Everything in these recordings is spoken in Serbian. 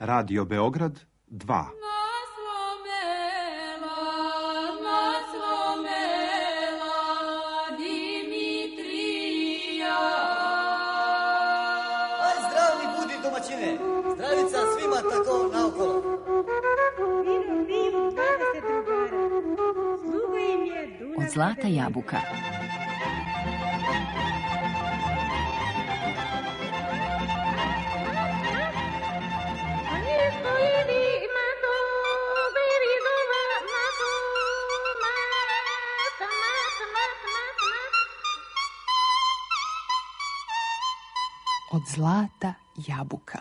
Radio Beograd 2. Zdravica svima tako naokolo. Vino pivo, 20 drugara. Sluga im je Dunav. Od Zlata jabuka. Od Zlata jabuka.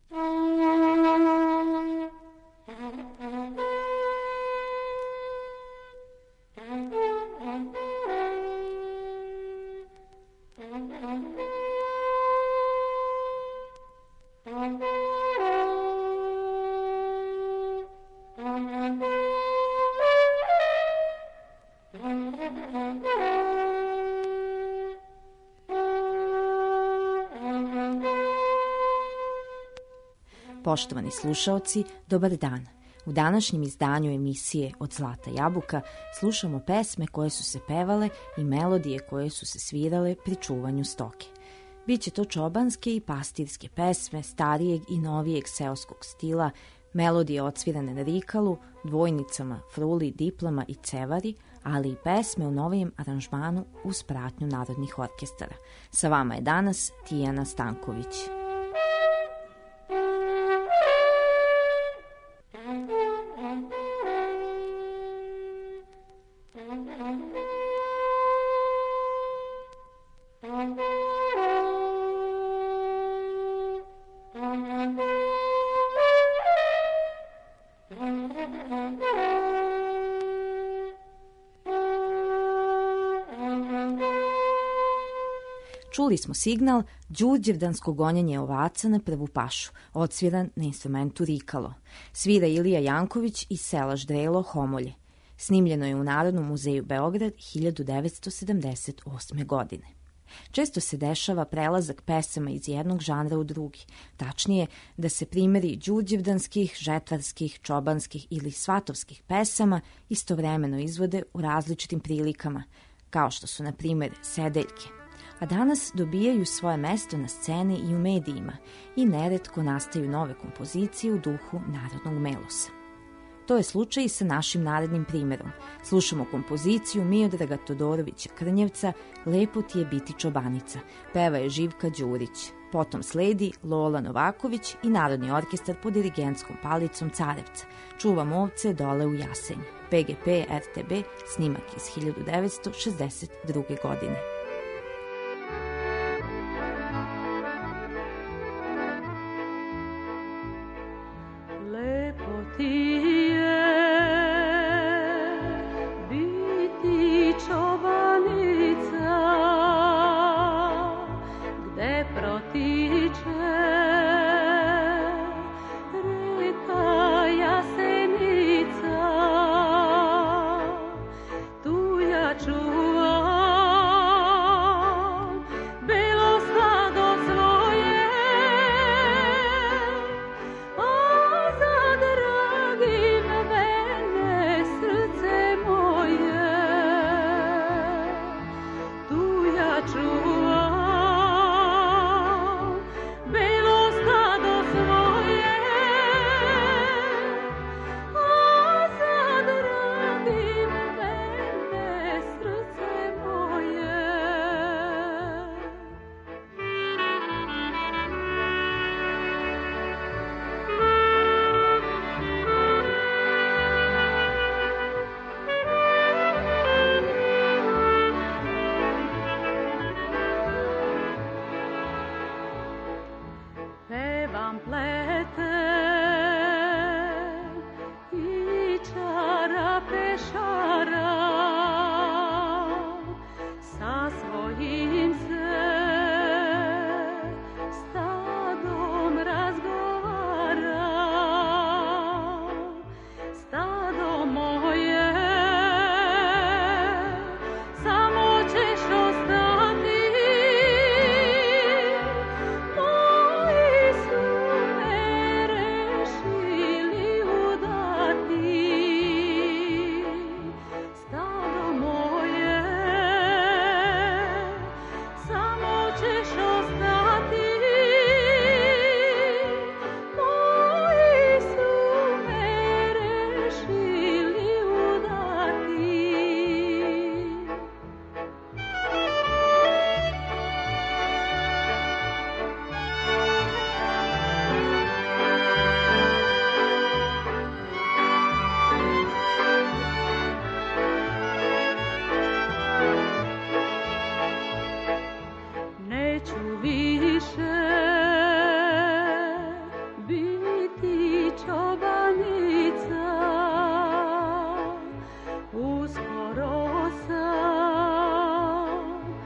Poštovani slušaoci, dobar dan. U današnjem izdanju emisije Od Zlata jabuka slušamo pesme koje su se pevale i melodije koje su se svirale pri čuvanju stoke. Biće to čobanske i pastirske pesme starijeg i novijeg seoskog stila, melodije odsvirane na rikalu, dvojnicama, fruli, diplama i cevari, ali i pesme u novijem aranžmanu uz pratnju narodnih orkestara. Sa vama je danas Tijana Stanković. Čuli smo signal đurđevdansko gonjenje ovaca na prvu pašu, odsviran na instrumentu rikalo. Svira Ilija Janković iz sela Ždrelo, Homolje. Snimljeno je u Narodnom muzeju Beograd 1978. godine. Često se dešava prelazak pesama iz jednog žanra u drugi, tačnije da se primjeri đurđevdanskih, žetvarskih, čobanskih ili svatovskih pesama istovremeno izvode u različitim prilikama, kao što su na primjer sedeljke, a danas dobijaju svoje mesto na sceni i u medijima i neretko nastaju nove kompozicije u duhu narodnog melosa. To je slučaj i sa našim narednim primjerom. Slušamo kompoziciju Miodraga Todorovića Krnjevca Lepo ti je biti čobanica, peva je Živka Đurić. Potom sledi Lola Novaković i Narodni orkestar pod dirigentskom palicom Carevca. Čuvam ovce dole u Jasenju. PGP RTB, snimak iz 1962. godine. Drage čobanica, uskoro sam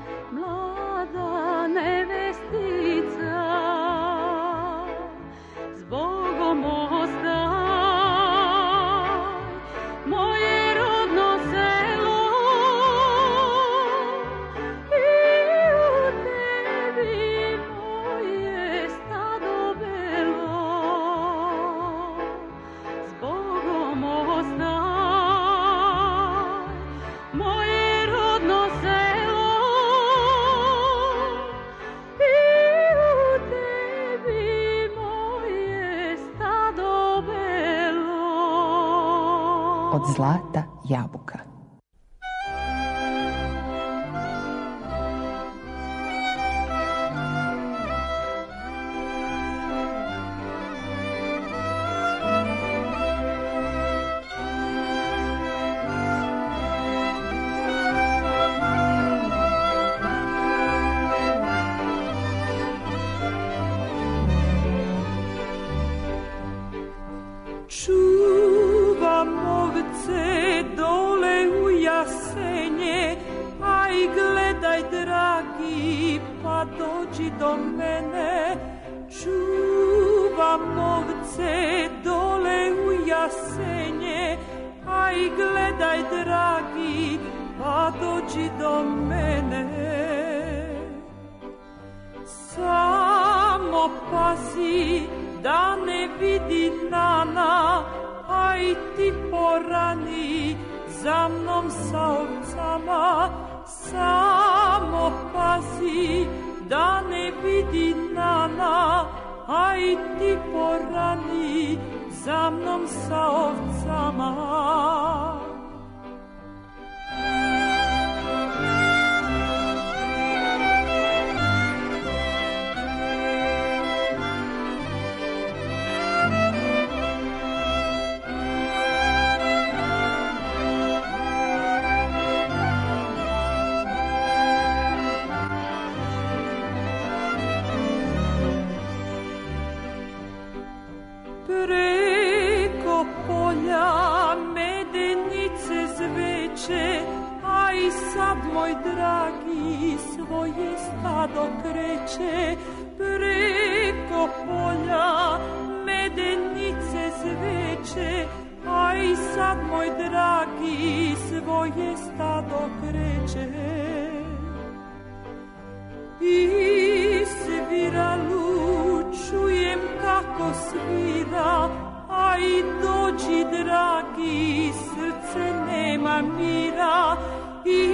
mlada nevestica, zbogom ostaj moje rodno selo i u tebi moje stado belo, zbogom ostaj moje rodno selo i u tebi moje stado belo. Od zlata jabuka. Čuvam ovce dole u jasenje, aj gledaj dragi, pa dođi do mene. Čuvam ovce dole u jasenje, aj gledaj dragi, pa dođi do mene. Samo pazi da ne vidi nana, aj ti porani za mnom sa ovcama. Samo pazi da ne vidi nana, aj ti porani za mnom sa ovcama. Preko polja medenice zveče, aj sad moj dragi svoje stado kreće. Preko polja medenice zveče, aj sad moj dragi svoje stado kreće. I sviralu čujem kako svira, aj dođi dragi, srce nema mira. I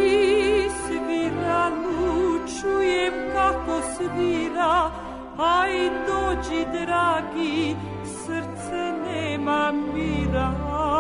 sviralu čujem kako svira, aj dođi dragi, srce nema mira.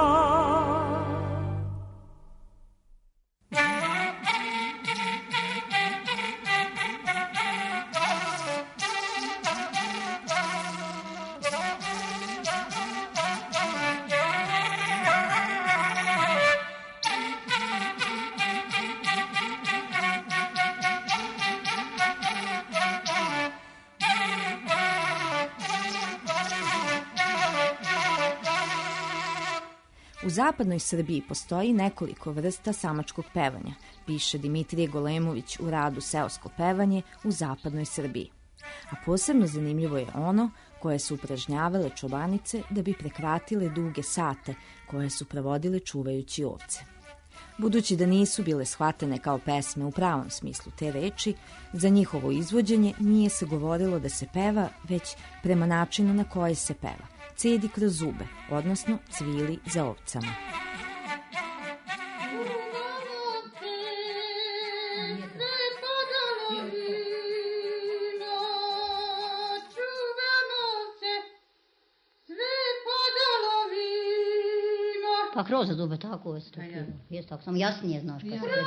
U zapadnoj Srbiji postoji nekoliko vrsta samačkog pevanja, piše Dimitrije Golemović u radu Seosko pevanje u zapadnoj Srbiji. A posebno zanimljivo je ono koje su upražnjavale čobanice da bi prekratile duge sate koje su provodile čuvajući ovce. Budući da nisu bile shvatene kao pesme u pravom smislu te reči, za njihovo izvođenje nije se govorilo da se peva, već prema načinu na koje se peva. Cedi kroz zube, odnosno cvili za ovcama. Pa kroz zube, tako je. Jeste tako, samo jasnije znaš kako je.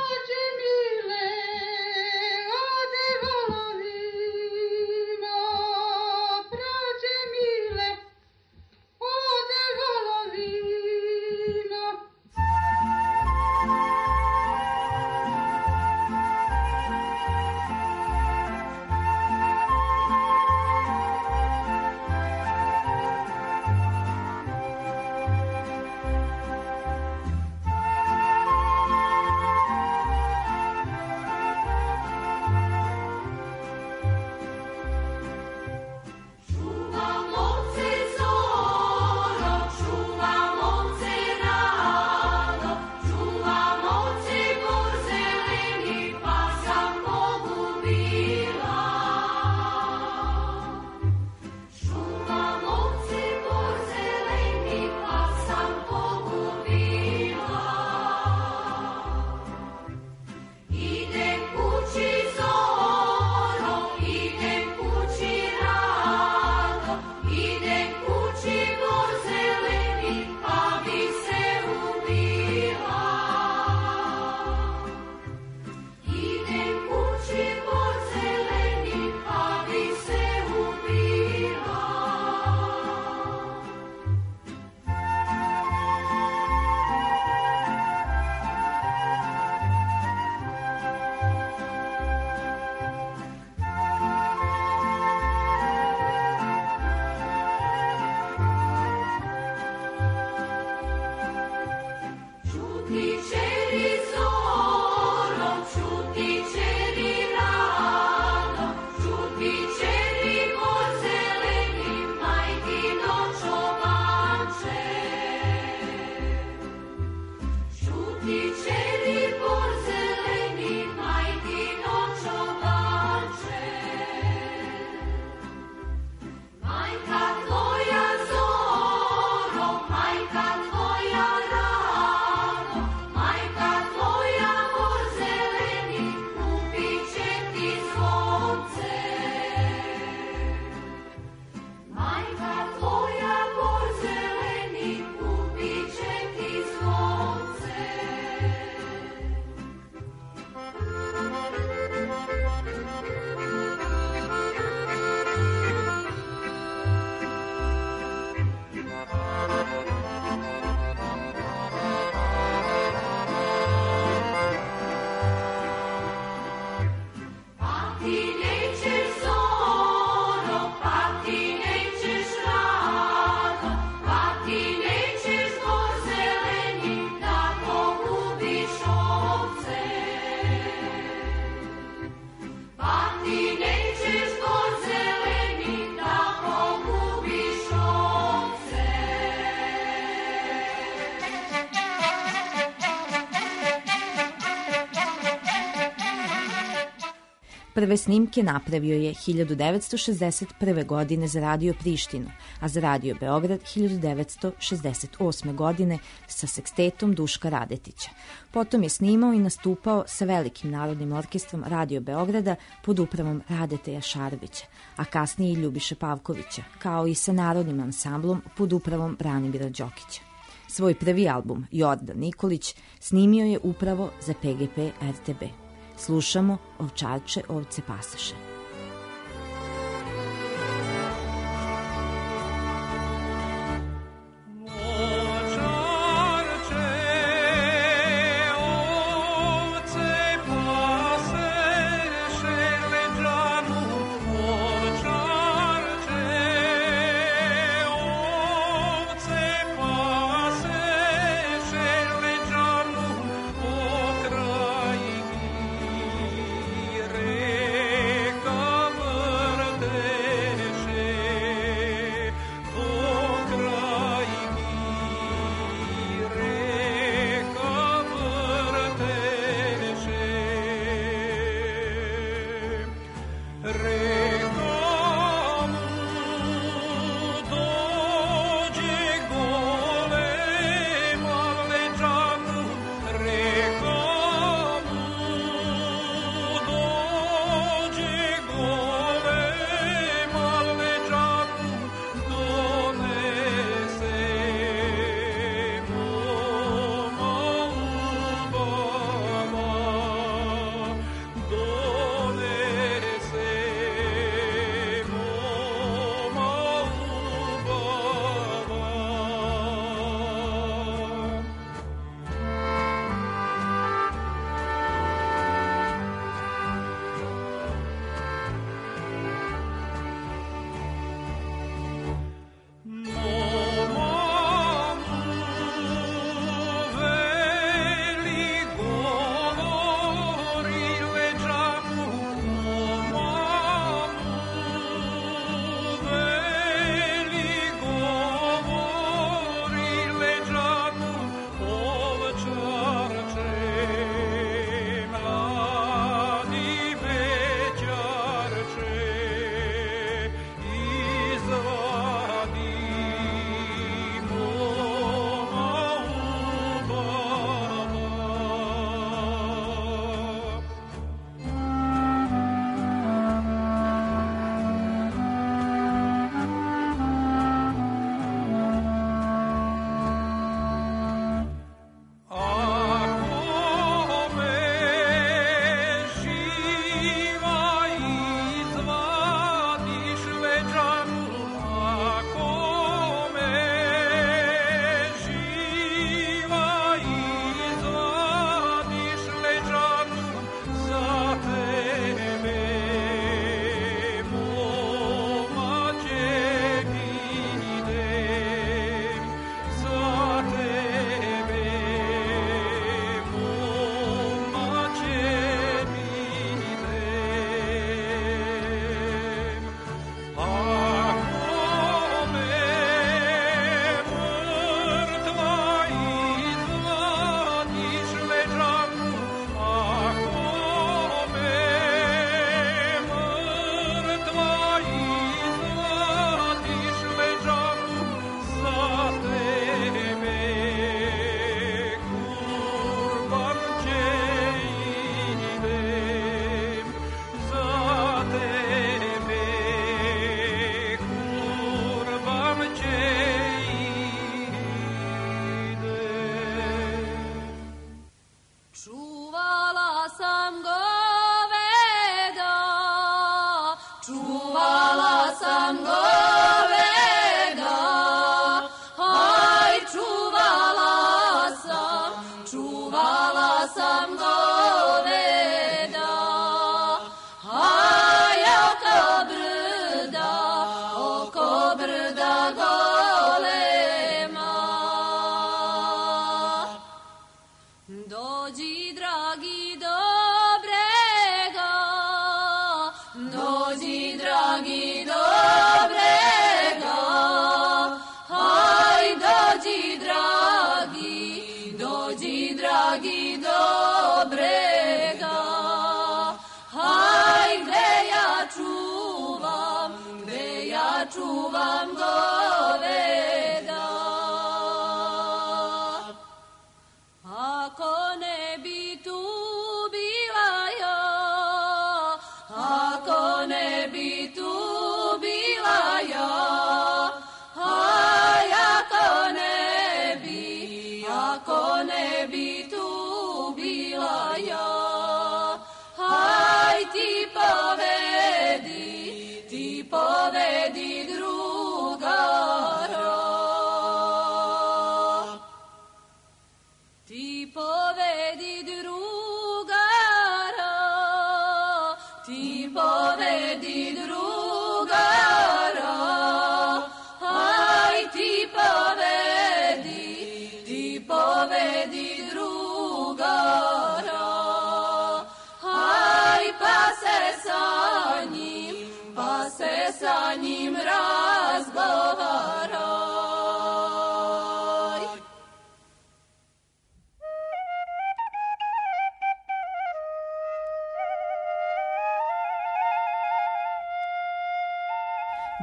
Prve snimke napravio je 1961. godine za Radio Prištinu, a za Radio Beograd 1968. godine sa sekstetom Duška Radetića. Potom je snimao i nastupao sa Velikim narodnim orkestrom Radio Beograda pod upravom Radeteja Šarovića, a kasnije i Ljubiše Pavkovića, kao i sa Narodnim ansamblom pod upravom Branimira Đokića. Svoj prvi album, Jordan Nikolić, snimio je upravo za PGP RTB. Slušamo Ovčarče, ovce pasaše. Reka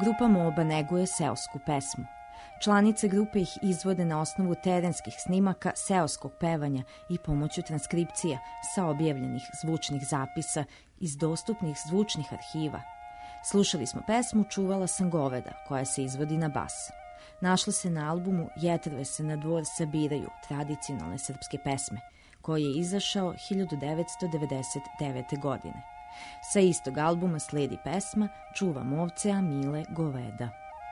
grupa Moba neguje seosku pesmu. Članice grupe ih izvode na osnovu terenskih snimaka seoskog pevanja i pomoću transkripcija sa objavljenih zvučnih zapisa iz dostupnih zvučnih arhiva. Slušali smo pesmu Čuvala sam goveda, koja se izvodi na bas. Našla se na albumu Jetrve se na dvor sabiraju, tradicionalne srpske pesme, koji je izašao 1999. godine. Sa istog albuma sledi pesma Čuvam ovce, a Mile goveda.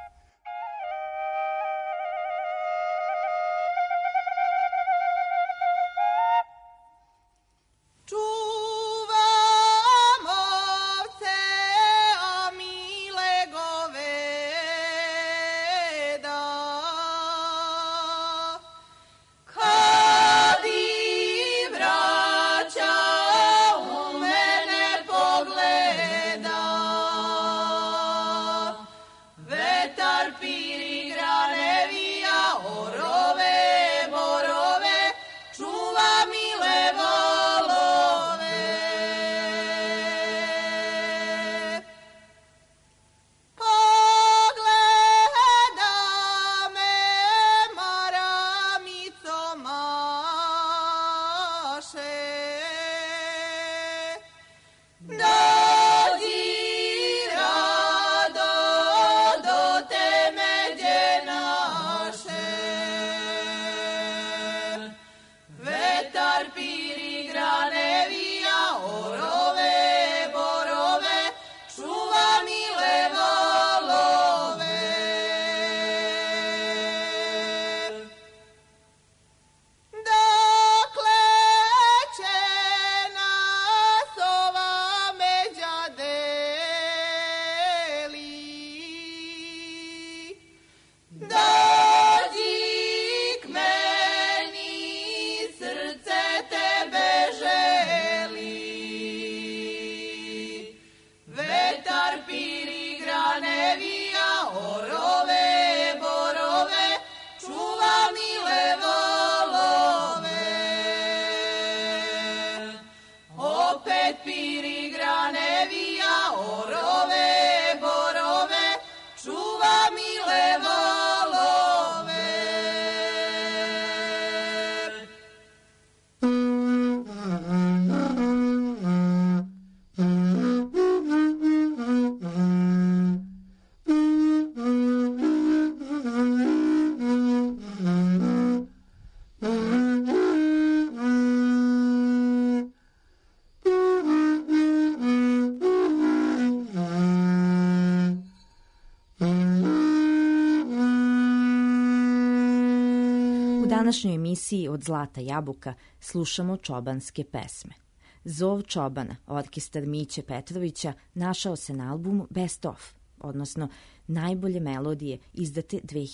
U današnjoj emisiji Od zlata jabuka slušamo čobanske pesme. Zov čobana, orkestar Miće Petrovića, našao se na albumu Best Of, odnosno najbolje melodije izdate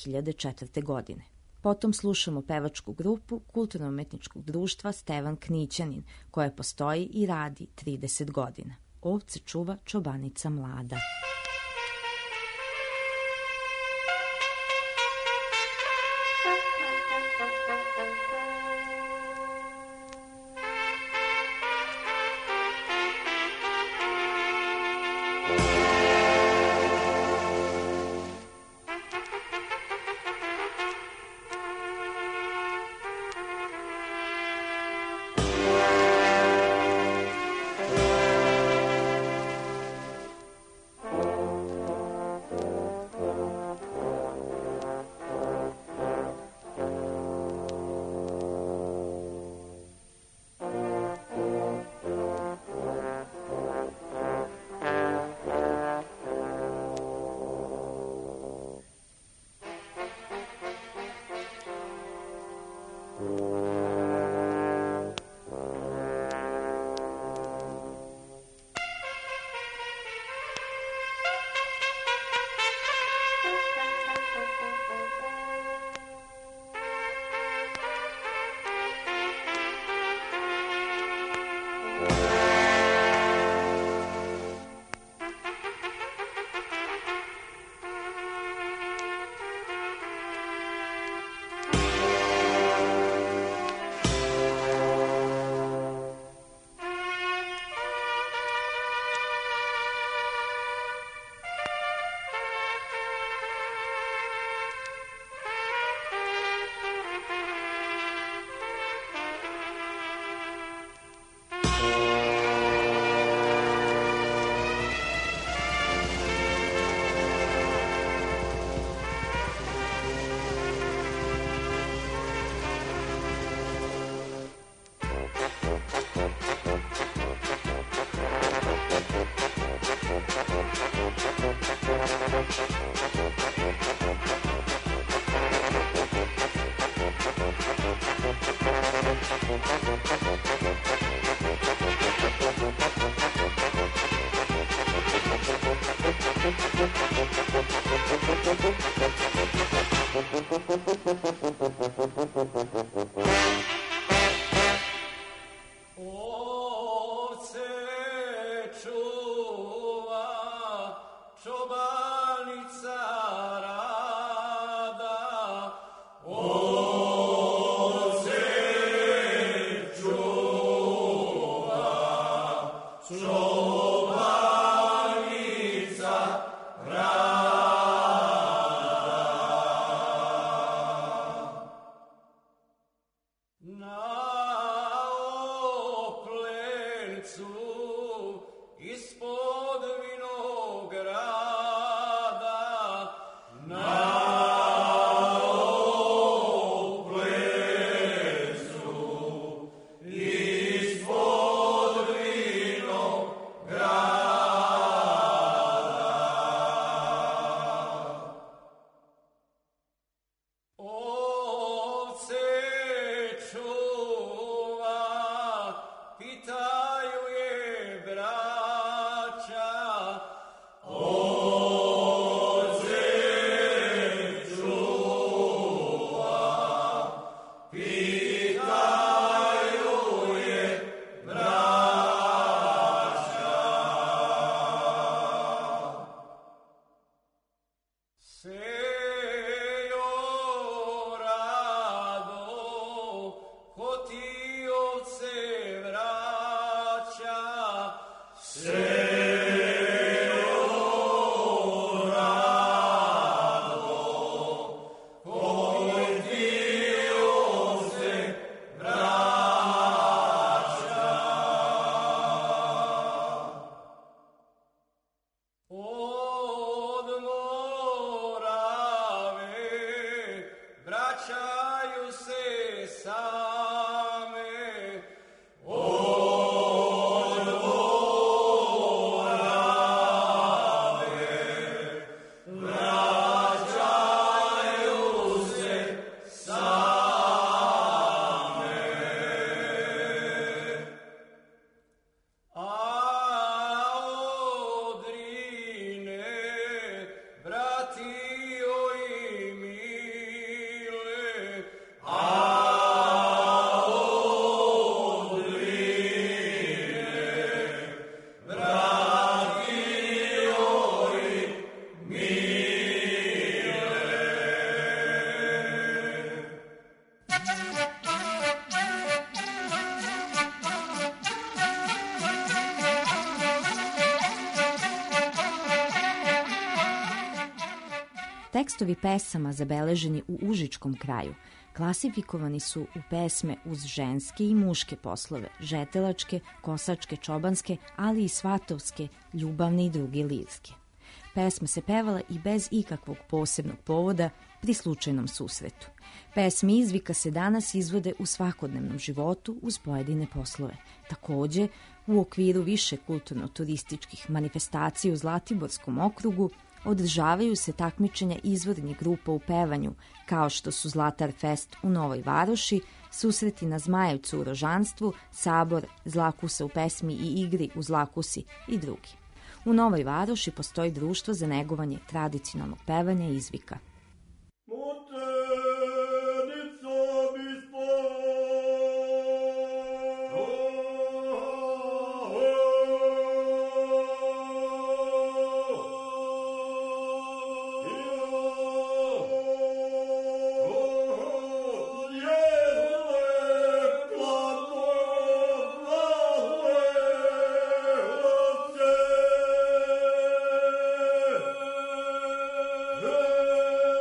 2004. godine. Potom slušamo pevačku grupu Kulturno-umetničkog društva Stevan Knićanin, koja postoji i radi 30 godina. Ovce čuva čobanica mlada. Tekstovi pesama zabeleženi u Užičkom kraju klasifikovani su u pesme uz ženske i muške poslove, žetelačke, kosačke, čobanske, ali i svatovske, ljubavne i druge lirske. Pesma se pevala i bez ikakvog posebnog povoda pri slučajnom susretu. Pesme i izvika se danas izvode u svakodnevnom životu uz pojedine poslove. Takođe, u okviru više kulturno-turističkih manifestacija u Zlatiborskom okrugu održavaju se takmičenja izvornih grupa u pevanju, kao što su Zlatar Fest u Novoj Varoši, susreti na Zmajevcu u Rožanstvu, sabor Zlakusa u pesmi i igri u Zlakusi i drugi. U Novoj Varoši postoji društvo za negovanje tradicionalnog pevanja i izvika. Yeah.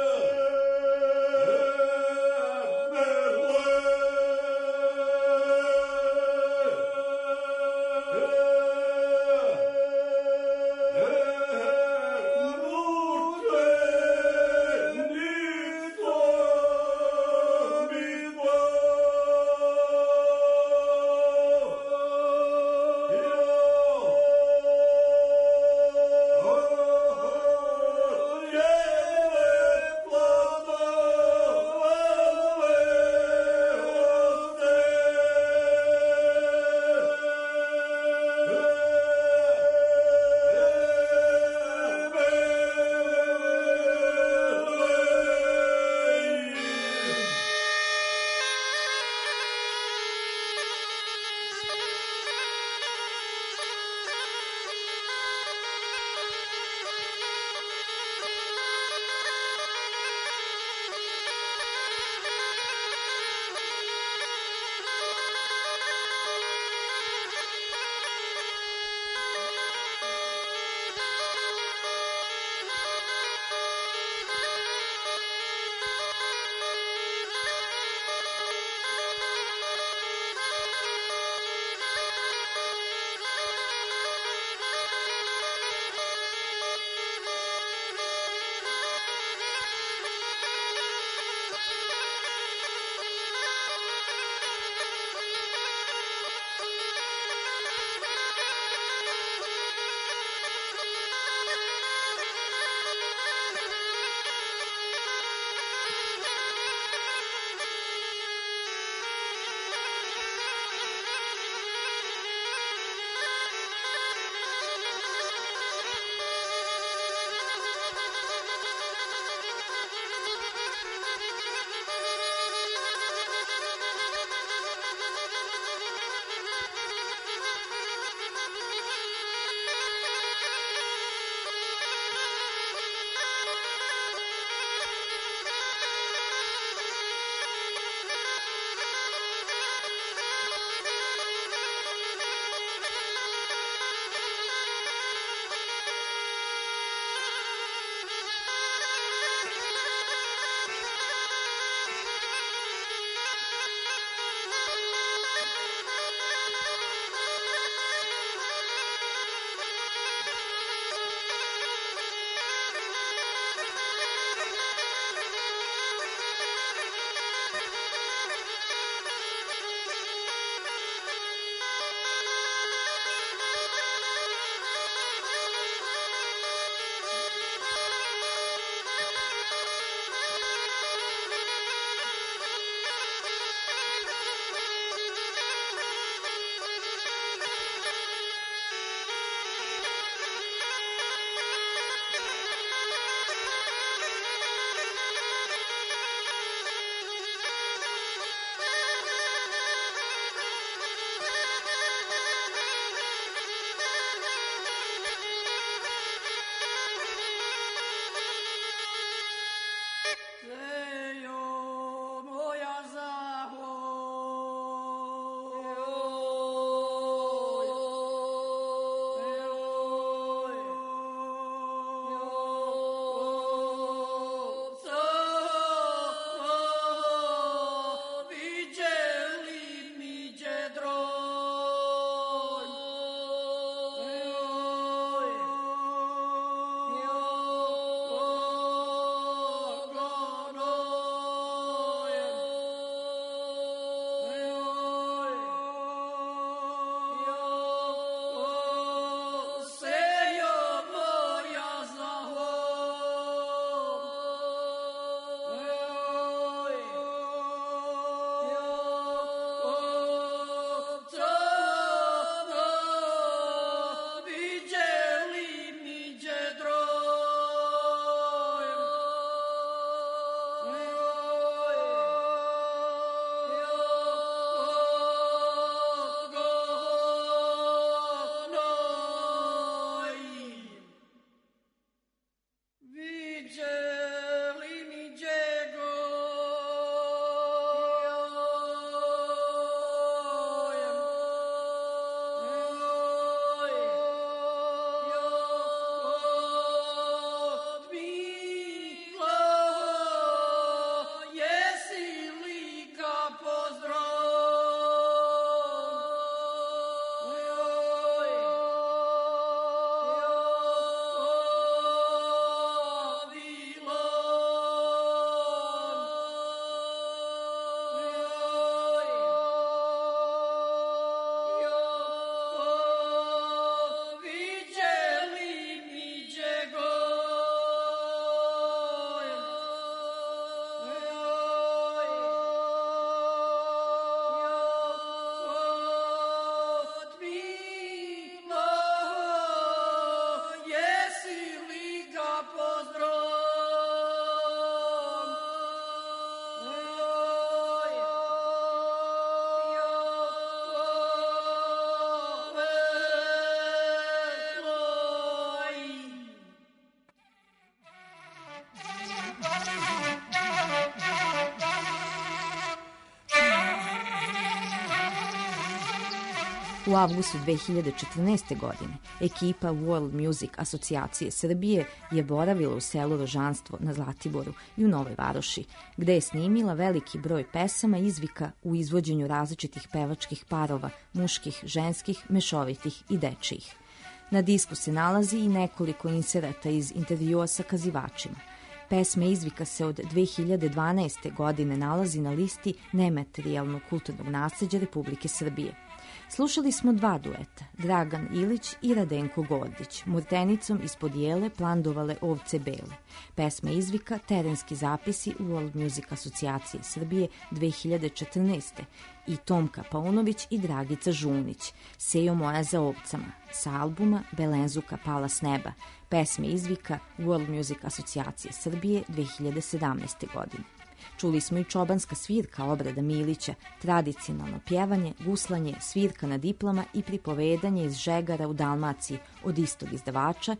U avgustu 2014. godine ekipa World Music asocijacije Srbije je boravila u selu Rožanstvo na Zlatiboru i u Novoj Varoši, gde je snimila veliki broj pesama izvika u izvođenju različitih pevačkih parova, muških, ženskih, mešovitih i dečijih. Na disku se nalazi i nekoliko inserata iz intervjua sa kazivačima. Pesme izvika se od 2012. godine nalazi na listi nematerijalnog kulturnog nasleđa Republike Srbije. Slušali smo dva dueta, Dragan Ilić i Radenko Gordić, Murtenicom ispod jele plandovale ovce bele. Pesma izvika Terenski zapisi World Music asocijacije Srbije 2014. i Tomka Paunović i Dragica Žunić, Sejo moja za ovcama, sa albuma Belenzuka pala s neba, pesme izvika World Music asocijacije Srbije 2017. godine. Čuli smo i čobanska svirka Obrada Milića, tradicionalno pjevanje, guslanje, svirka na diploma i pripovedanje iz Žegara u Dalmaciji od istog izdavača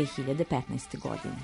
2015. godine.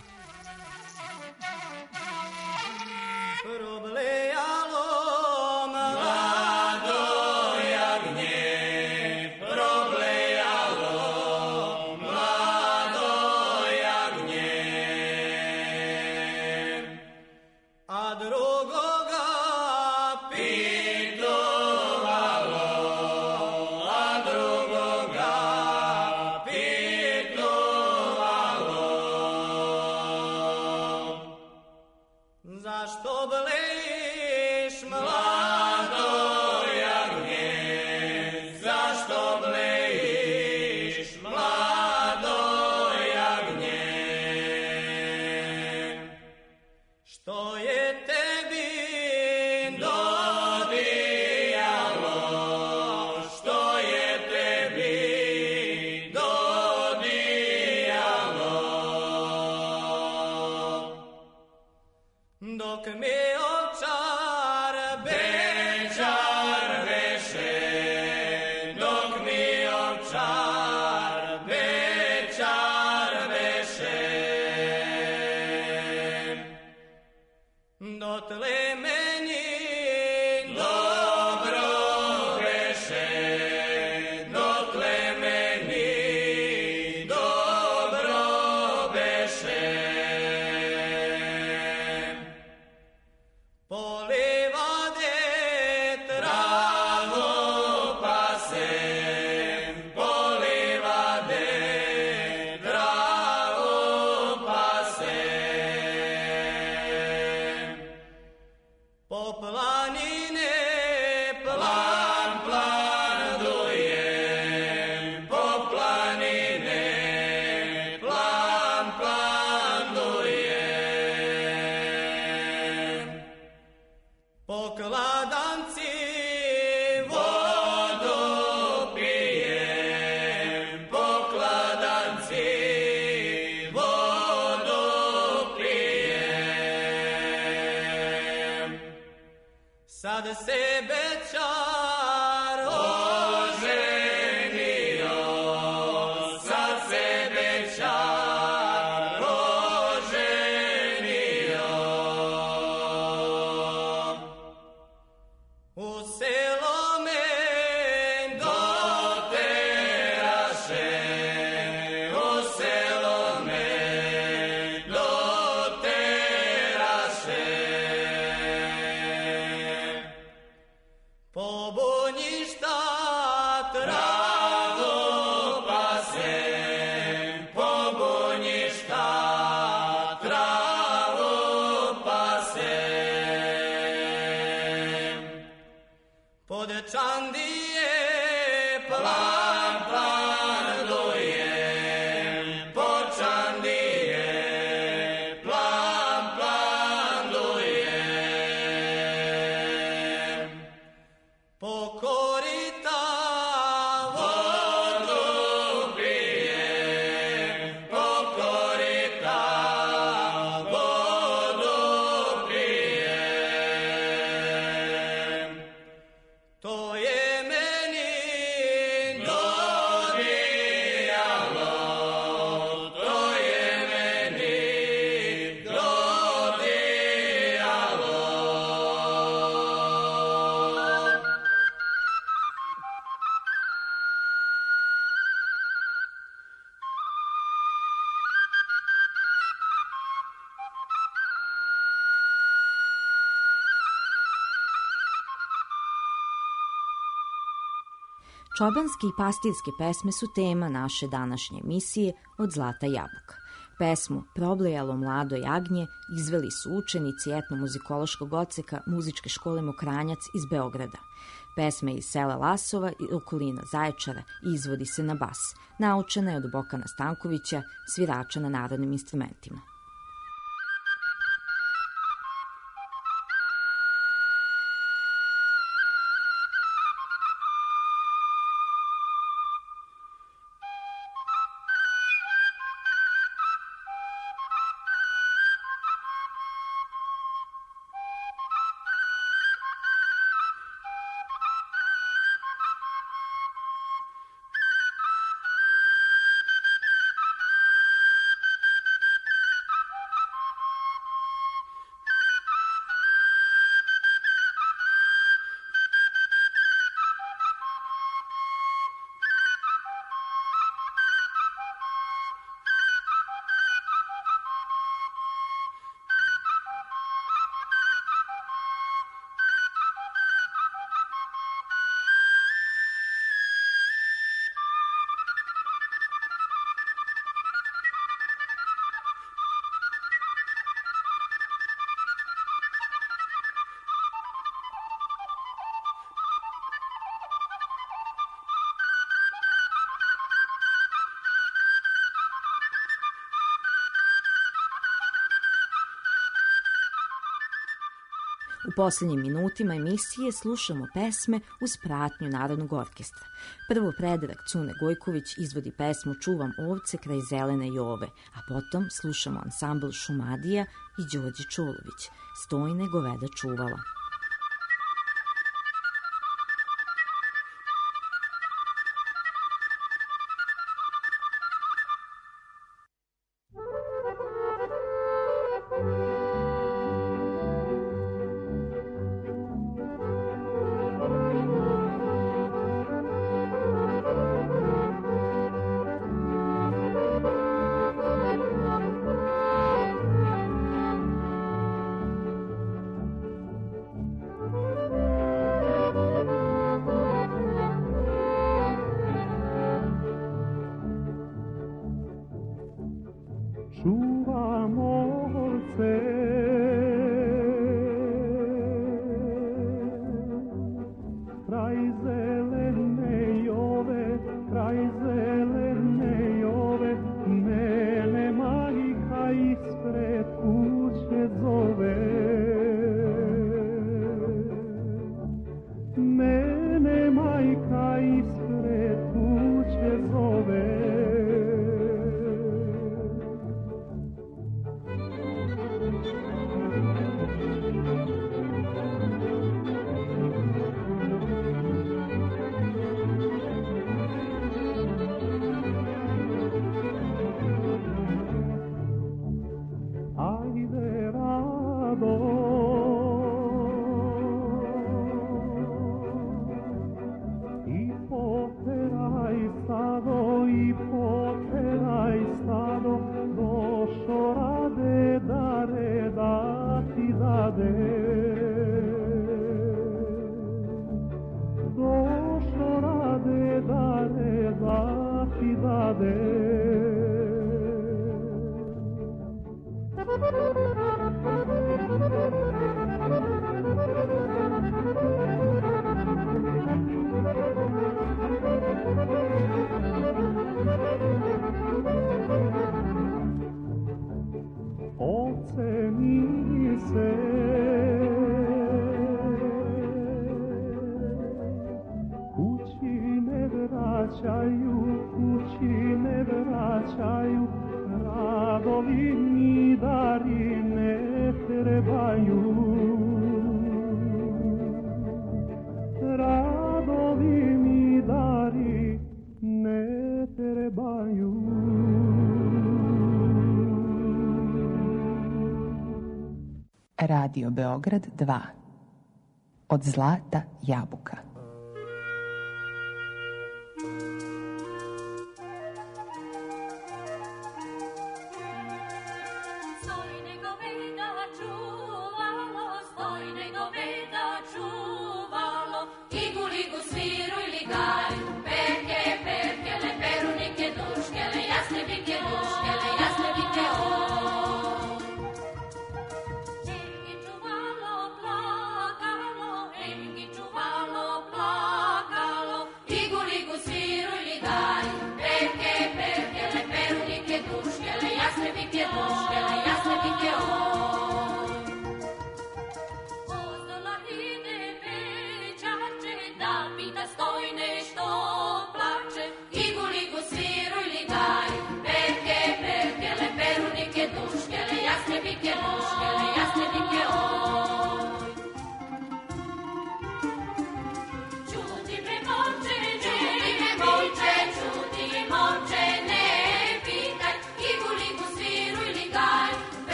To je meni Čobanske i pastirske pesme su tema naše današnje emisije Od zlata jabuka. Pesmu Problejalo mlado jagnje izveli su učenici etnomuzikološkog odseka Muzičke škole Mokranjac iz Beograda. Pesma je iz sela Lasova i okolina Zaječara i izvodi se na bas. Naučena je od Bokana Stankovića, svirača na narodnim instrumentima. U posljednjim minutima emisije slušamo pesme uz pratnju Narodnog orkestra. Prvo Predrag Cune Gojković izvodi pesmu Čuvam ovce kraj zelene jove, a potom slušamo ansambl Šumadija i Đorđe Čolović, Stojne goveda čuvala. Čuvam ovce, kraj zelene jove, kraj zelene jove, mene majka ispred kuće zove. Mene majka ispred kuće zove. Radio Beograd 2. Od zlata jabuka. Igu ligu sviruj ligaju,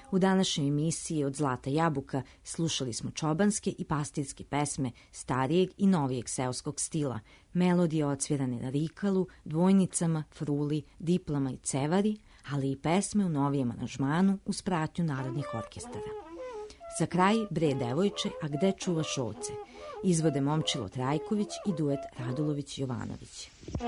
U današnjoj emisiji Od zlata jabuka slušali smo čobanske i pastirske pesme starijeg i novijeg seoskog stila, melodije odsvirane na rikalu, dvojnicama, fruli, diplama i cevari, ali i pesme u novijem aranžmanu uz pratnju narodnih orkestara. Za kraj Bre devojče, a gde čuvaš ovce? Izvode Momčilo Trajković i duet Radulović-Jovanović.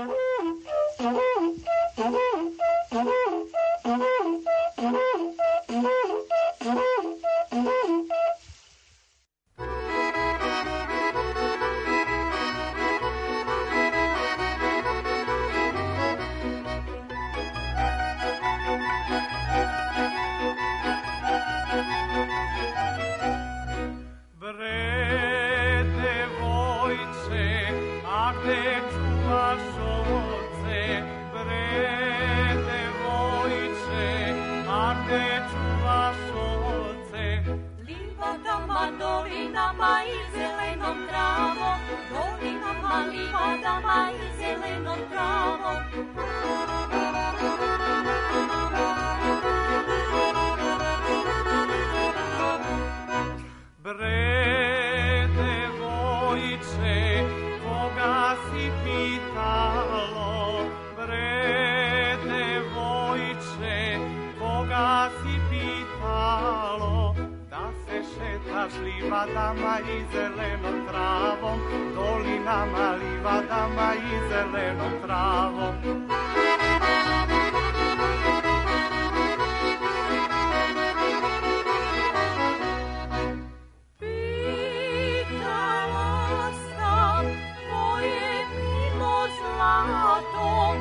Dolinama i zelenom travom, dolinama, livadama i zelenom travom. Bre devojče, koga si pitalo? Bre devojče, koga si pitalo? Da se šetaš livadama i zelenom travom, dolinama, livadama i zelenom travom. Pitala sam tvoje milo zlato,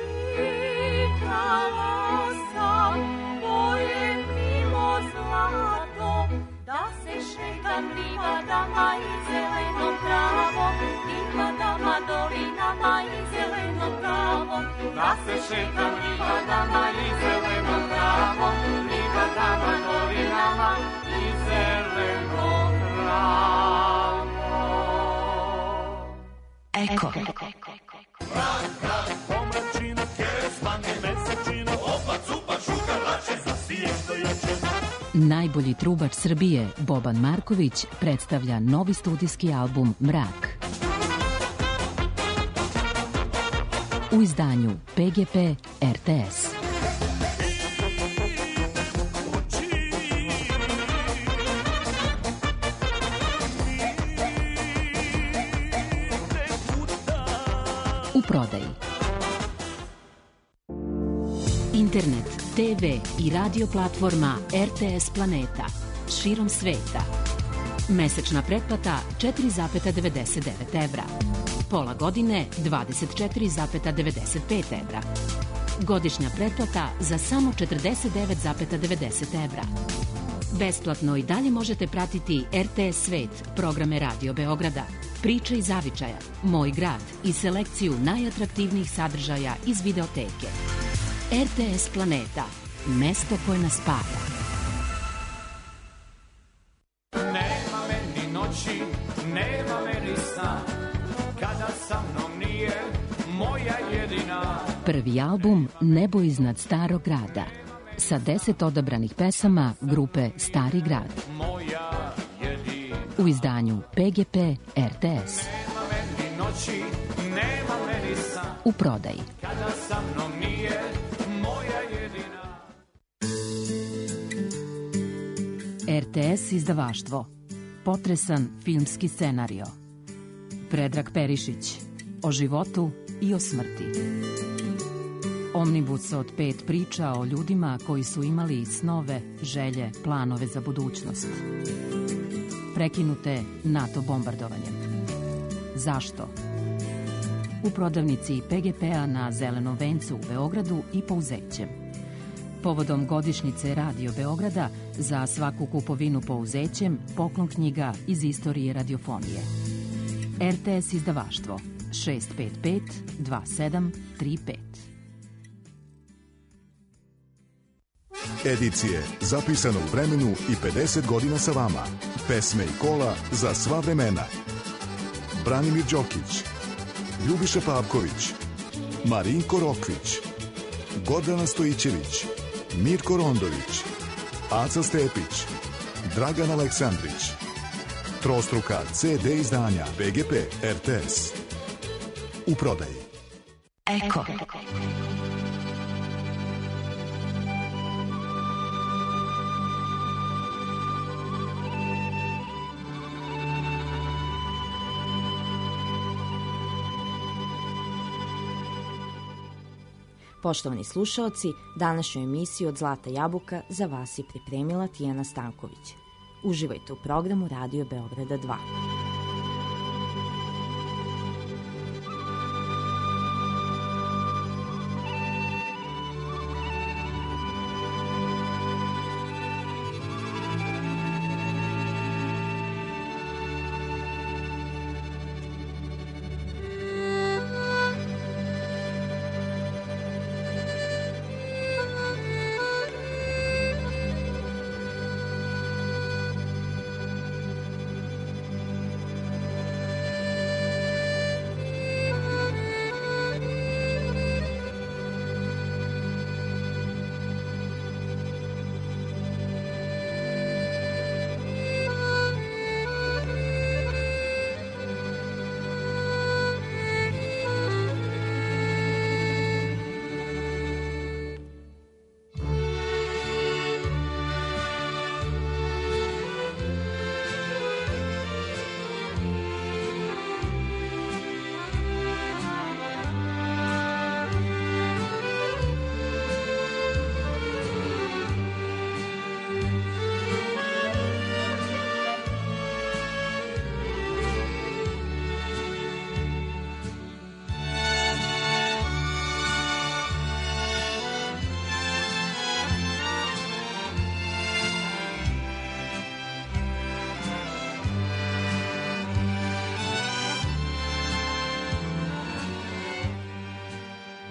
pitala sam tvoje milo zlato, da se šetam livadama i zelenom travom, livadama, dolinama i zelenom travom. Da se šetam livadama i zelenom travom, livadama, dolinama i zelenom travom. Eko. Pomračina, keresmange, mesečina, opa, cupa, šuka, lače, zasije što jače. Najbolji trubač Srbije, Boban Marković, predstavlja novi studijski album Mrak. U izdanju PGP RTS. U prodaji. Internet, TV i radio platforma RTS Planeta širom sveta. Mesečna pretplata 4,99 evra. Pola godine 24,95 evra. Godišnja pretplata za samo 49,90 evra. Besplatno i dalje možete pratiti RTS Svet, programe Radio Beograda, Priče iz Zavičaja, Moj grad i selekciju najatraktivnijih sadržaja iz videoteke. RTS Planeta, mesto koje nas spaja. Nema meni noći, nema meni sna, kada sa mnom nije moja jedina. Prvi album Nebo iznad starog grada sa 10 odabranih pesama grupe Stari grad. Moja jedina. U izdanju PGP RTS. Nema meni noći, nema meni sna, U prodaji. kada sa mnom nije moja jedina. RTS izdavaštvo. Potresan filmski scenario. Predrag Perišić. O životu i o smrti. Omnibus od 5 priča o ljudima koji su imali snove, želje, planove za budućnost. Prekinute NATO bombardovanjem. Zašto? U prodavnici PGP-a na Zelenom vencu u Beogradu i Pouzećem. Povodom godišnjice Radio Beograda za svaku kupovinu Pouzećem poklon knjiga iz istorije radiofonije. RTS izdavaštvo 655 2735. Edicije zapisane u vremenu i 50 godina sa vama. Pesme i kola za sva vremena. Branimir Đokić, Ljubiša Pavković, Marinko Rokvić, Gordana Stojićević, Mirko Rondović, Aca Stepić, Dragan Aleksandrić, trostruka CD izdanja PGP RTS. U prodaji. Eko. Poštovani slušaoci, današnju emisiju od Zlata jabuka za vas je pripremila Tijana Stanković. Uživajte u programu Radio Beograda 2.